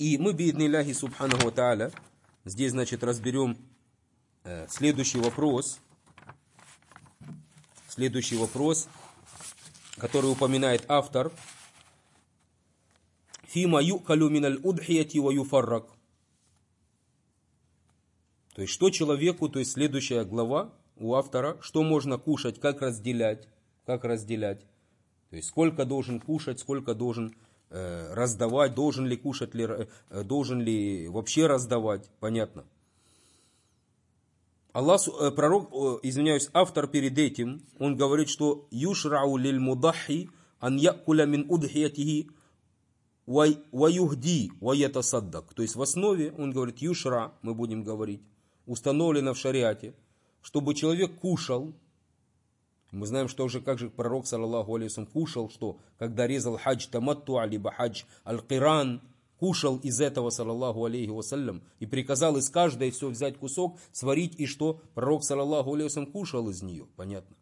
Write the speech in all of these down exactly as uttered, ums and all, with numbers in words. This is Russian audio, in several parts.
И мы, бииднилляхи субханаху ва тааля, здесь, значит, разберем э, следующий вопрос. Следующий вопрос, который упоминает автор. Фима юкалю миналь удхияти ва юфаррак. То есть, что человеку, то есть, следующая глава у автора, что можно кушать, как разделять, как разделять. То есть, сколько должен кушать, сколько должен э, раздавать, должен ли кушать, ли, э, должен ли вообще раздавать, понятно. Аллах, э, пророк, э, извиняюсь, автор перед этим, он говорит, что юшрау лиль мудахи ан якуля мин удхиятихи ва юхди ва ятасаддак. То есть, в основе, он говорит, юшра, мы будем говорить, установлено в шариате, чтобы человек кушал. Мы знаем, что уже как же пророк, саллаллаху алейхи ва саллям, кушал, что когда резал хадж таматтуа, либо хадж аль-киран, кушал из этого, саллаллаху алейхи ва саллям, и приказал из каждой все взять кусок, сварить, и что пророк, саллаллаху алейхи ва саллям, кушал из нее, понятно.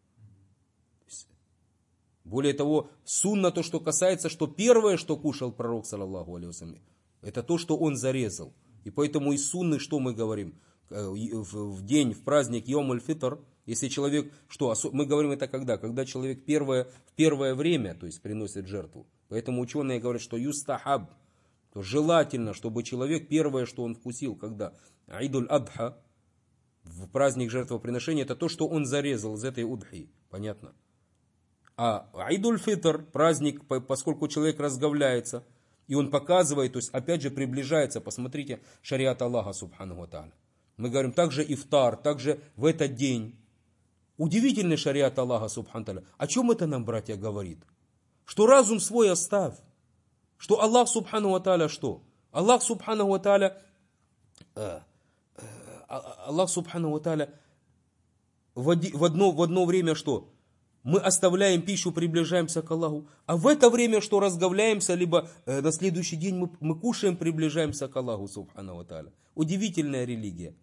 Более того, сунна, то, что касается, что первое, что кушал пророк, саллаллаху алейхи ва саллям, это то, что он зарезал. И поэтому из сунны, что мы говорим? В день, в праздник Йом аль-Фитр, если человек, что мы говорим это когда? Когда человек первое, в первое время, то есть приносит жертву. Поэтому ученые говорят, что юстахаб, то желательно, чтобы человек первое, что он вкусил, когда Идуль Адха, в праздник жертвоприношения, это то, что он зарезал из этой удхи, понятно. А Идуль Фитр, праздник, поскольку человек разговляется, и он показывает, то есть опять же приближается, посмотрите, шариат Аллаха субханаху ва тааля. Мы говорим также ифтар, также в этот день. Удивительный шариат Аллаха субхану тааля. О чем это нам, братья, говорит? Что разум свой оставь. Что Аллах субхану ва тааля что? Аллах субхану ва тааля, э, э, Аллах субхану ва тааля в, в, одно, в одно время что? Мы оставляем пищу, приближаемся к Аллаху. А в это время, что разговляемся, либо э, на следующий день мы, мы кушаем, приближаемся к Аллаху субхану ва тааля. Удивительная религия.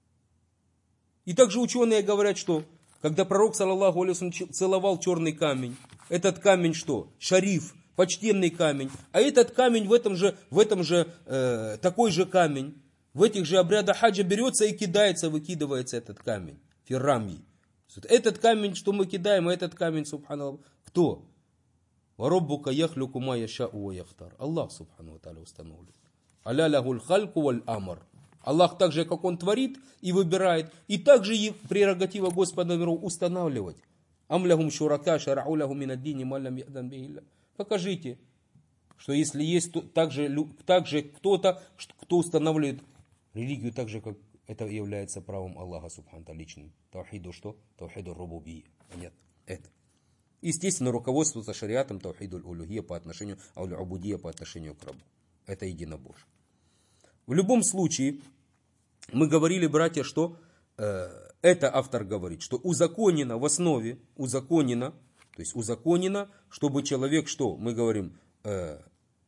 И также ученые говорят, что когда пророк, саллаллаху алейхи ва саллям, целовал черный камень, этот камень что? Шариф, почтенный камень. А этот камень в этом же, в этом же э, такой же камень, в этих же обрядах хаджа берется и кидается, выкидывается этот камень. Фиррамьи. Этот камень, что мы кидаем, а этот камень, субханаллах, кто? Вараббука яхлюку ма яшау ва яхтар. Аллах, субхану ва тааля, установлен. Аля лахуль хальку валь амар. Аллах так же, как Он творит и выбирает, и также и прерогатива Господа миров устанавливать. Амлахум шурака шарау лаху мин ад-дини ма лам я'дан бихи илля. Покажите, что если есть также, также кто-то, кто устанавливает религию так же, как это является правом Аллаха субхану тааля личным. Таухиду что? Таухиду рубубия. Нет, это. Естественно, руководствуется шариатом таухиду улюхия по отношению, аулю-абудия по отношению к рабу. Это единобожие. В любом случае, мы говорили, братья, что э, это автор говорит, что узаконено в основе, узаконено, то есть узаконено, чтобы человек, что мы говорим, э,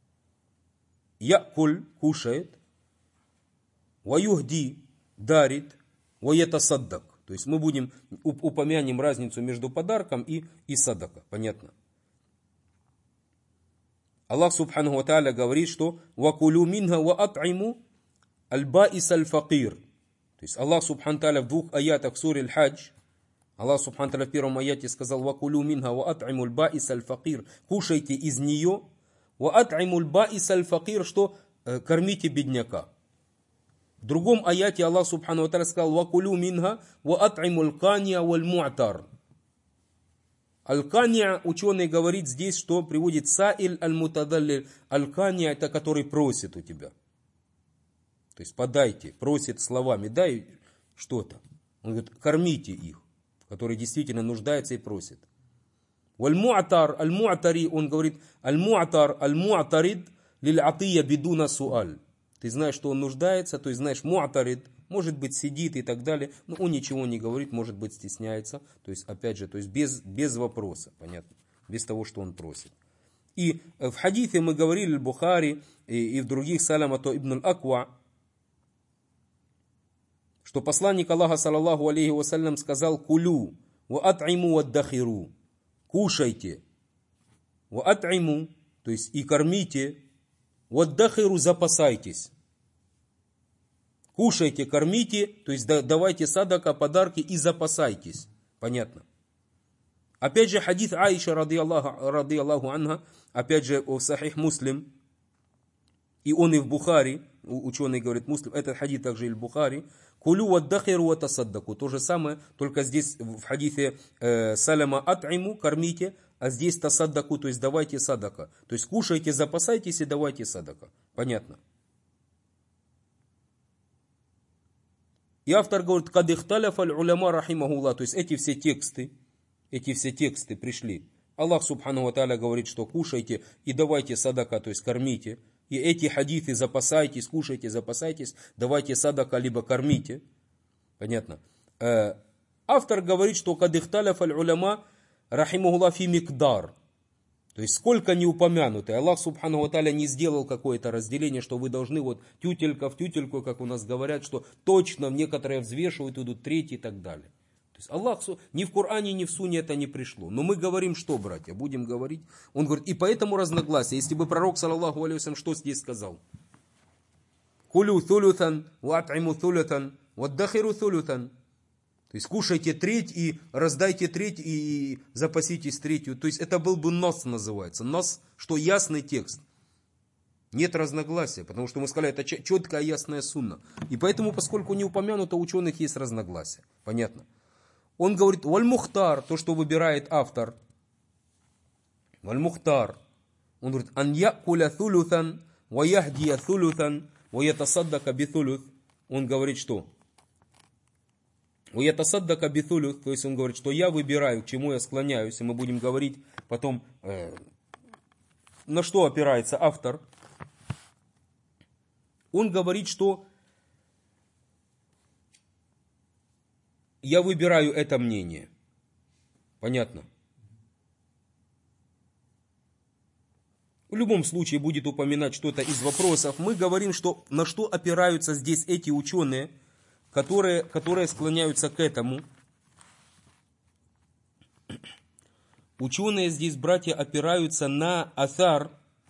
якуль, кушает, ваюхди, дарит, ваятасаддак. То есть мы будем, упомянем разницу между подарком и, и садака, понятно? Аллах субханаху ва тааля говорит, что «Вакулю минха ва ат'иму аль-баис аль-факир». То есть Аллах субханаху ва тааля в двух аятах в суре Аль-Хадж, Аллах субханаху ва тааля в первом аяте сказал «Вакулю минха ва ат'иму аль-баис аль-факир». Кушайте из нее, «Ва ат'иму аль-баис аль-факир», что кормите бедняка. В другом аяте Аллах субханаху ва тааля сказал «Вакулю минха ва ат'иму аль-кания валь-му'тар». Аль-Кания, ученый говорит здесь, что приводит саиль аль-мутадаллиль. Аль-Кания, это который просит у тебя. То есть подайте, просит словами, дай что-то. Он говорит, кормите их, которые действительно нуждаются и просят. Валь-му'тар, аль-му'тари, он говорит, аль-му'тар, аль-му'тарид лиль-атия бидуна суаль. Ты знаешь, что он нуждается, то есть знаешь, му'тарид, может быть, сидит и так далее, но он ничего не говорит, может быть, стесняется. То есть, опять же, то есть без, без вопроса, понятно, без того, что он просит. И в хадисе мы говорили, в Бухари и, и в других, саламато ибн аль-Аква, что посланник Аллаха, саллаллаху алейхи ва саллям, сказал «Кулю, ва ат'иму ва дахиру». Кушайте, ва ат'иму, то есть и кормите, «Ваддахиру» запасайтесь. Кушайте, кормите, то есть давайте садака, подарки и запасайтесь. Понятно? Опять же, хадис Аиша, ради Аллаху, ради Аллаху анха, опять же, в Сахих Муслим, и он и в Бухари, ученый говорит Муслим, этот хадис также и в Бухари, «Кулю ваддахиру ватасаддаку». То же самое, только здесь в хадисе э, «Саляма ат'иму», кормите, а здесь тасаддаку, то есть давайте садака. То есть кушайте, запасайтесь и давайте садака. Понятно? И автор говорит, «Кад ихталяфа аль-уляма рахимахуллах». То есть эти все тексты, эти все тексты пришли. Аллах субхану ва тааля говорит, что кушайте и давайте садака, то есть кормите. И эти хадисы запасайтесь, кушайте, запасайтесь, давайте садака, либо кормите. Понятно? Э, автор говорит, что «Кад ихталяфа аль-уляма рахимахуллах фи микдар». То есть сколько не упомянуто. Аллах субхану ва тааля не сделал какое-то разделение, что вы должны вот тютелька в тютельку, как у нас говорят, что точно некоторые взвешивают, идут третьи и так далее. То есть Аллах ни в Коране, ни в Суне это не пришло. Но мы говорим, что, братья, будем говорить. Он говорит, и поэтому разногласия. Если бы пророк, саллаллаху алейхи ва саллям, что здесь сказал? Кулю thuluthan, ват'иму thuluthan, ваддахиру thuluthan. То есть кушайте треть и раздайте треть и запаситесь третью. То есть это был бы нос называется. Нос, что ясный текст. Нет разногласия, потому что мы сказали, это четкая ясная сунна. И поэтому, поскольку не упомянуто, у ученых есть разногласия. Понятно? Он говорит, валь-мухтар, то, что выбирает автор. Валь-мухтар. Он говорит, ан якуля thuluthan, ва яхдия thuluthan, ва ятасаддака бithuluth. Он говорит, что? Ва ятасаддака бithuluth, то есть он говорит, что я выбираю, к чему я склоняюсь, и мы будем говорить потом, э, на что опирается автор. Он говорит, что я выбираю это мнение. Понятно? В любом случае будет упоминать что-то из вопросов. Мы говорим, что на что опираются здесь эти ученые, которые, которые склоняются к этому. Ученые здесь, братья, опираются на асар,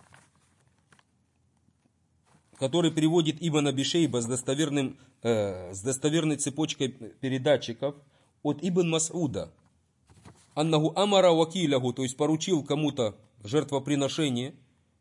который приводит Ибн Аби Шейба с, достоверным, э, с достоверной цепочкой передатчиков от Ибн Мас'уда. Аннаху амара вакиляху, то есть поручил кому-то жертвоприношение.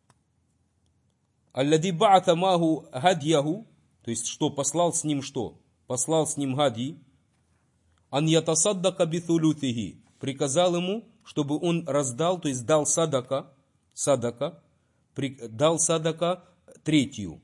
Аллади ба'ата маху гадьяху, то есть что, послал с ним что? Послал с ним гадьи. Ан ятасаддака бithулютихи, приказал ему, чтобы он раздал, то есть дал садака, садака, дал садака третью.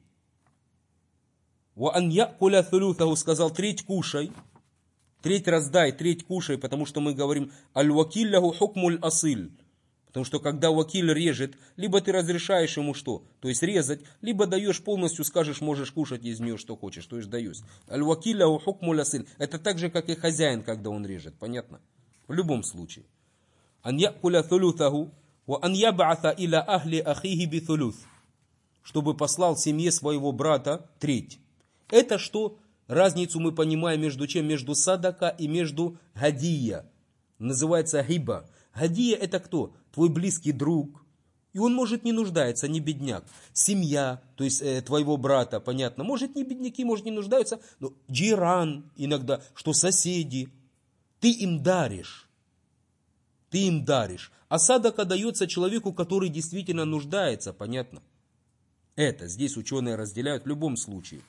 Ва ан якуля thuluthahu, сказал, треть кушай, треть раздай, треть кушай, потому что мы говорим аль-вакилляху хукмуль асиль. Потому что когда вакиль режет, либо ты разрешаешь ему что? То есть резать, либо даешь полностью, скажешь, можешь кушать из нее что хочешь, то есть даешь. Аль-вакилляху хукмуль асиль. Это так же, как и хозяин, когда он режет, понятно? В любом случае. Ан якуля thuluthahu, ва ан яб'ата иля ахли ахихи бithuluth, чтобы послал семье своего брата треть. Это что? Разницу мы понимаем между чем? Между садака и между гадия. Называется гиба. Гадия это кто? Твой близкий друг. И он может не нуждается, не бедняк. Семья, то есть э, твоего брата, понятно. Может не бедняки, может не нуждаются. Но джиран иногда, что соседи. Ты им даришь. Ты им даришь. А садака дается человеку, который действительно нуждается, понятно? Это здесь ученые разделяют в любом случае.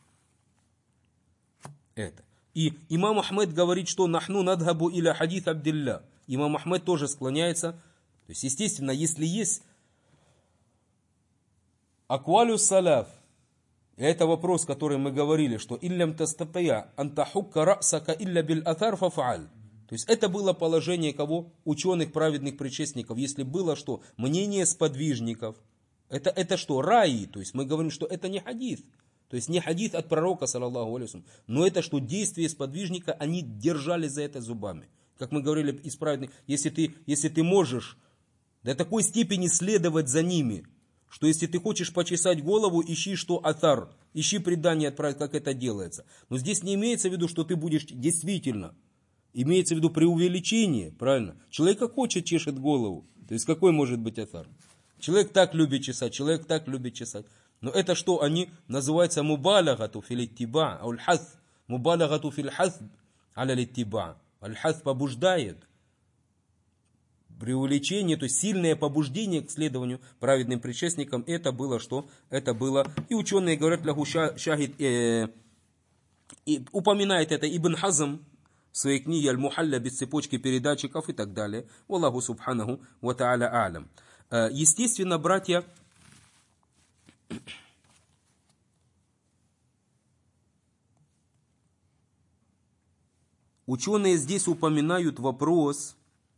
Это. И имам Ахмед говорит, что нахну надхабу иля хадис Абдилля. Имам Ахмед тоже склоняется. То есть, естественно, если есть аквалю салаф, это вопрос, который мы говорили, что иллям тастатая антахукка расака илля биль атар фафааль. То есть это было положение кого? Ученых праведных предшественников. Если было что? Мнение сподвижников. Это, это что? Раи. То есть мы говорим, что это не хадис. То есть не хадис от пророка, саллаллаху алейхи ва саллям. Но это что? Действия сподвижника, они держали за это зубами. Как мы говорили из праведных, если ты, если ты можешь до такой степени следовать за ними, что если ты хочешь почесать голову, ищи что атар. Ищи предание отправить, как это делается. Но здесь не имеется в виду, что ты будешь действительно. Имеется в виду преувеличение, правильно? Человек как хочет чешет голову. То есть какой может быть атар? Человек так любит чесать, человек так любит чесать. Но это что они называются мубалягату фил иттиба, аль-хас, мубалягату фил хас аля иттиба. Аль-хас побуждает, преувеличение, то есть сильное побуждение к следованию праведным предшественникам, это было что? Это было, и ученые говорят, лаху шахид, э, и упоминает это Ибн Хазм в своей книге Аль-Мухалля без цепочки передатчиков и так далее. Аллаху субханаху ва та'аля алям. Естественно, братья, ученые здесь упоминают вопрос,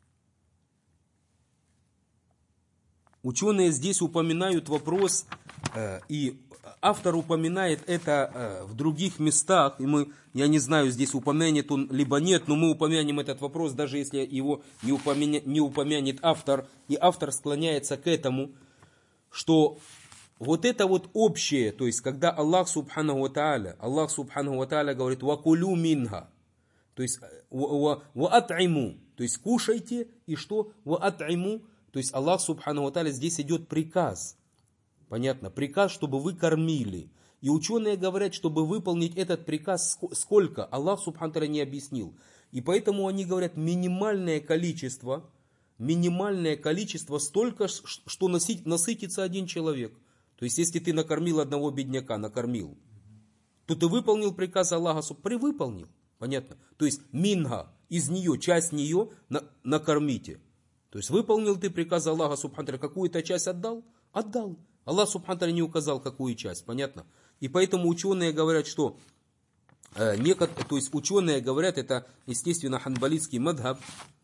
ученые здесь упоминают вопрос, э, и автор упоминает это э, в других местах, и мы, я не знаю, здесь упомянет он либо нет, но мы упомянем этот вопрос, даже если его не, упомя, не упомянет автор, и автор склоняется к этому, что вот это вот общее, то есть когда Аллах субханаху ва тааля, Аллах субханаху ва тааля говорит «вакулю минха», то есть «ва ат'иму», то есть кушайте, и что «ва ат'иму», то есть Аллах субханаху ва тааля здесь идет приказ, понятно, приказ, чтобы вы кормили. И ученые говорят, чтобы выполнить этот приказ, сколько? Аллах субханаху ва тааля не объяснил. И поэтому они говорят минимальное количество, минимальное количество столько, что насытится один человек. То есть, если ты накормил одного бедняка, накормил, то ты выполнил приказ Аллаха, превыполнил. Понятно? То есть, минга, из нее, часть нее на, накормите. То есть, выполнил ты приказ Аллаха, субхану, какую-то часть отдал? Отдал. Аллах, субхану, не указал, какую часть. Понятно? И поэтому ученые говорят, что, э, некотор, то есть, ученые говорят, это, естественно, ханбалитский мадхаб,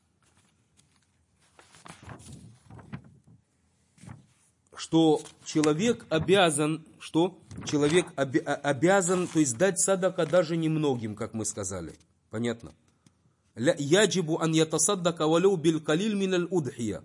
что человек обязан, что человек оби, обязан, то есть дать садака даже немногим, как мы сказали. Понятно? Яджибу ан ятасаддака валю бил калиль миналь удхия.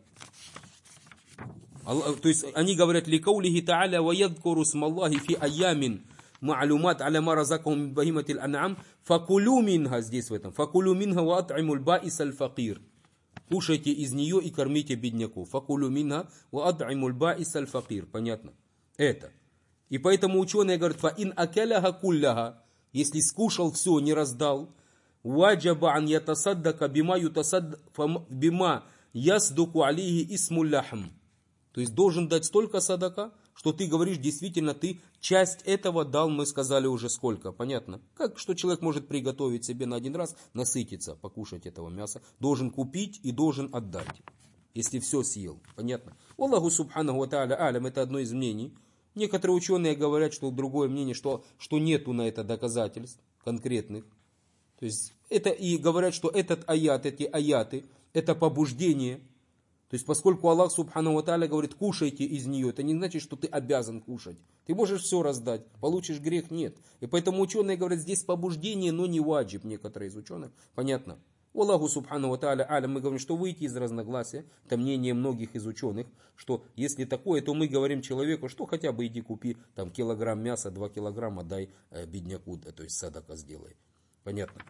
То есть они говорят ликаулихи та'аля ва ядкуру смаллахи фи айямин ма'лумат аля ма разакахум мин бахиматил ан'ам факулю минха, здесь в этом, факулю минха ва ат'имуль баис аль факир. Кушайте из нее и кормите бедняков. Факулю минха ва ад'имуль баис аль факир. Понятно? Это. И поэтому ученые говорят, фа ин акаляха кулляха, если скушал все, не раздал, ваджаба ан ятасаддака бима ютасад бима ясдуку алейхи исмуль лахм. То есть должен дать столько садака, что ты говоришь, действительно, ты часть этого дал, мы сказали уже сколько. Понятно? Как, что человек может приготовить себе на один раз, насытиться, покушать этого мяса. Должен купить и должен отдать, если все съел. Понятно? Аллаху субханаху ва тааля алям, это одно из мнений. Некоторые ученые говорят, что другое мнение, что, что нету на это доказательств конкретных. То есть это и говорят, что этот аят, эти аяты, это побуждение. То есть, поскольку Аллах субхану ва тааля говорит, кушайте из нее, это не значит, что ты обязан кушать. Ты можешь все раздать, получишь грех, нет. И поэтому ученые говорят, здесь побуждение, но не ваджиб, некоторые из ученых. Понятно? Аллаху субхану ва тааля алям, мы говорим, что выйти из разногласия, это мнение многих из ученых, что если такое, то мы говорим человеку, что хотя бы иди купи там килограмм мяса, два килограмма, дай э, бедняку, то есть садака сделай. Понятно?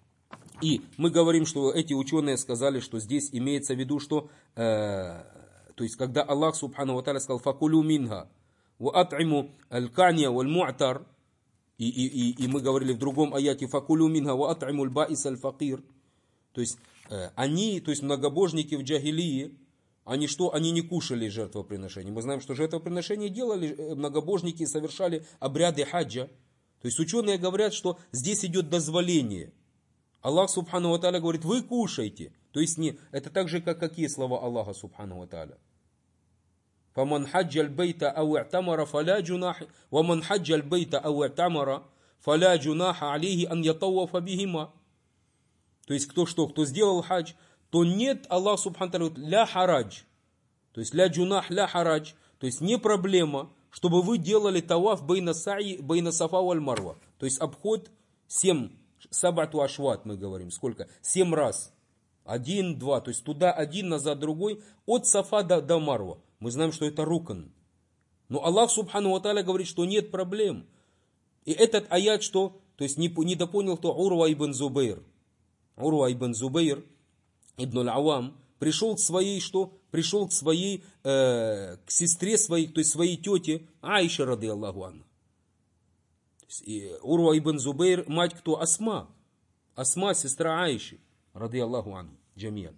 И мы говорим, что эти ученые сказали, что здесь имеется в виду, что, э, то есть, когда Аллах субхану ва тааля сказал, факулю минха, ва ат'иму аль-канья валь-му'тар, и, и, и, и мы говорили в другом аяте, факулю минха, ва ат'иму аль-баис аль-факир, то есть, э, они, то есть, многобожники в джахилии, они что? Они не кушали жертвоприношения. Мы знаем, что жертвоприношения делали, многобожники совершали обряды хаджа. То есть, ученые говорят, что здесь идет дозволение. Аллах субхану ва тааля говорит, вы кушайте. То есть не, это так же, как какие слова Аллаха субхану ва тааля. فَمَنْ حَجَّ الْبَيْتَ أَوْ اعْتَمَرَ فَلَا جُنَاحَ وَمَنْ حَجَّ الْبَيْتَ أَوْ اعْتَمَرَ فَلَا جُنَاحَ عَلَيْهِ أَنْ يَطَوَّفَ بِهِمَا. То есть кто что, кто сделал хадж, то нет, Аллах субхану ва тааля говорит, ля харадж. То есть ля джунах, ля харадж. То есть не проблема, чтобы вы делали таваф бейна саи, бейна сафа валь марва. То есть обход семь. Сабату ашват мы говорим. Сколько? Семь раз. Один, два. То есть туда один, назад другой. От Сафа до, до Марва. Мы знаем, что это рукан. Но Аллах субхану ва тааля говорит, что нет проблем. И этот аят, что? То есть не, недопонял, кто Урва ибн Зубейр. Урва ибн Зубейр, ибн аль-Авам. пришел к своей, что? Пришел к своей, э, к сестре своей, то есть своей тете Аише, рады Аллаху анха. Урва ибн Зубейр, мать кто? Асма. Асма, сестра Аиши, рады Аллаху анха, джамиян.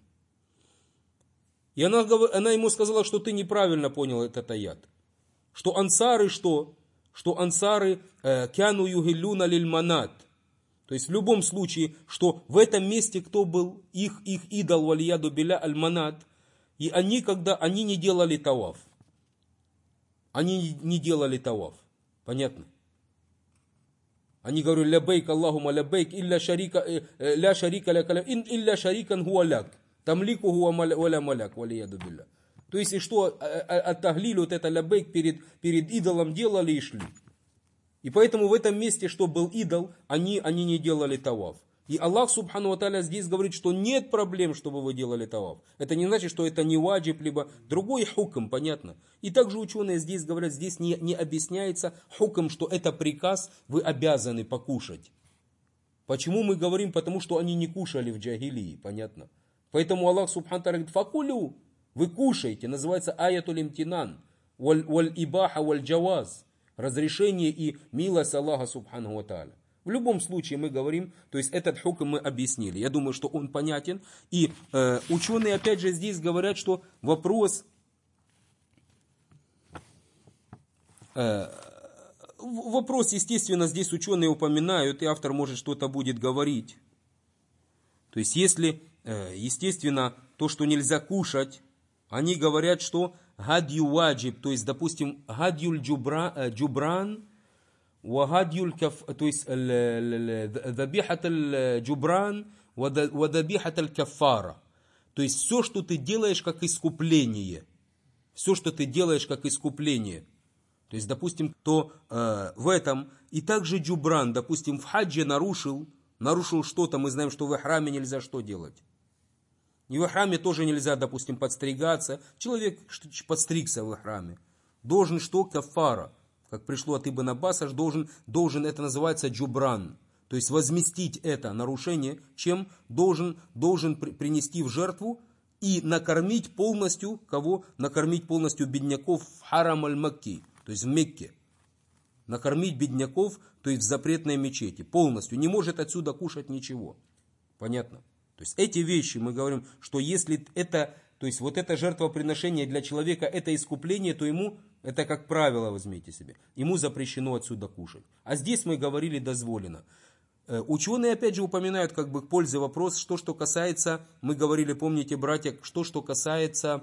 И она, она ему сказала, что ты неправильно понял этот аят. Что ансары что? Что ансары кяну югиллюна лильманат. То есть в любом случае, что в этом месте кто был? Их, их идол валияду биля аль-манат. И они, когда они не делали таваф. Они не делали таваф. Понятно? Они говорили, лябейк Аллахума лябейк, илля шарика, ля шарика ля каля, илля шарикан хуаляк. Тамлику хуа валя маляк, валияду билля. То есть, и что от-таглиль, вот это лябейк перед, перед идолом делали и шли. И поэтому в этом месте, что был идол, они, они не делали таваф. И Аллах Субхану ва Тааля здесь говорит, что нет проблем, чтобы вы делали таваф. Это не значит, что это не ваджиб, либо другой хукм, понятно. И также ученые здесь говорят, здесь не, не объясняется хукм, что это приказ, вы обязаны покушать. Почему мы говорим? Потому что они не кушали в джахилии, понятно. Поэтому Аллах Субхану ва Тааля говорит, факулю, вы кушаете, называется аятуль имтинан, валь, валь ибаха валь джаваз. Разрешение и милость Аллаха Субхану ва Тааля. В любом случае мы говорим, то есть этот хукм мы объяснили. Я думаю, что он понятен. И э, ученые опять же здесь говорят, что вопрос, э, вопрос, естественно, здесь ученые упоминают, и автор может что-то будет говорить. То есть если, э, естественно, то, что нельзя кушать, они говорят, что гадью ваджиб, то есть, допустим, гадюль джубран, вагадюль каф, то есть, дабихат джубран, вадабихат кафара. То есть, все, что ты делаешь как искупление. Все, что ты делаешь как искупление. То есть, допустим, то э, в этом, и также джубран, допустим, в хаджи нарушил, нарушил что-то, мы знаем, что в храме нельзя что делать. И в храме тоже нельзя, допустим, подстригаться. Человек подстригся в храме. Должен что? Кафара. Как пришло от Ибн Аббаса, должен, должен, это называется джубран. То есть возместить это нарушение, чем должен, должен принести в жертву и накормить полностью, кого? Накормить полностью бедняков в харам аль-Макки, то есть в Мекке. Накормить бедняков, то есть в запретной мечети. Полностью. Не может отсюда кушать ничего. Понятно? То есть эти вещи, мы говорим, что если это, то есть вот это жертвоприношение для человека, это искупление, то ему, это как правило, возьмите себе, ему запрещено отсюда кушать. А здесь мы говорили дозволено. Ученые опять же упоминают как бы к пользе вопрос, что что касается, мы говорили, помните, братья, что что касается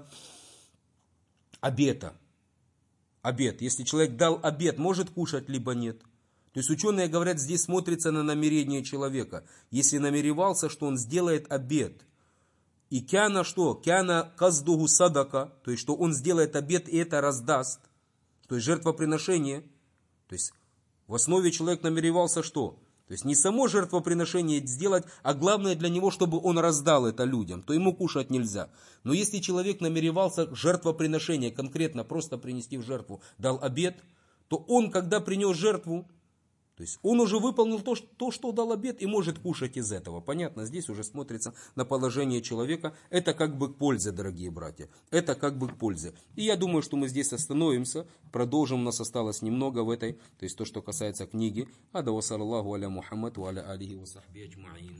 обета. Обет. Если человек дал обет, может кушать, либо нет. То есть ученые говорят, здесь смотрится на намерение человека. Если намеревался, что он сделает обет, и кяна что? Кяна каздугу садака, то есть что он сделает обет и это раздаст, то есть жертвоприношение. То есть в основе человек намеревался что? То есть не само жертвоприношение сделать, а главное для него, чтобы он раздал это людям, то ему кушать нельзя. Но если человек намеревался жертвоприношение, конкретно просто принести в жертву, дал обет, то он, когда принес жертву, то есть он уже выполнил то, то, что дал обет, и может кушать из этого. Понятно, здесь уже смотрится на положение человека. Это как бы к пользе, дорогие братья. Это как бы к пользе. И я думаю, что мы здесь остановимся. Продолжим, у нас осталось немного в этой. То есть то, что касается книги. Ада ва саллаллаху аля Мухаммад ва аля алихи ва сахби аджмаин.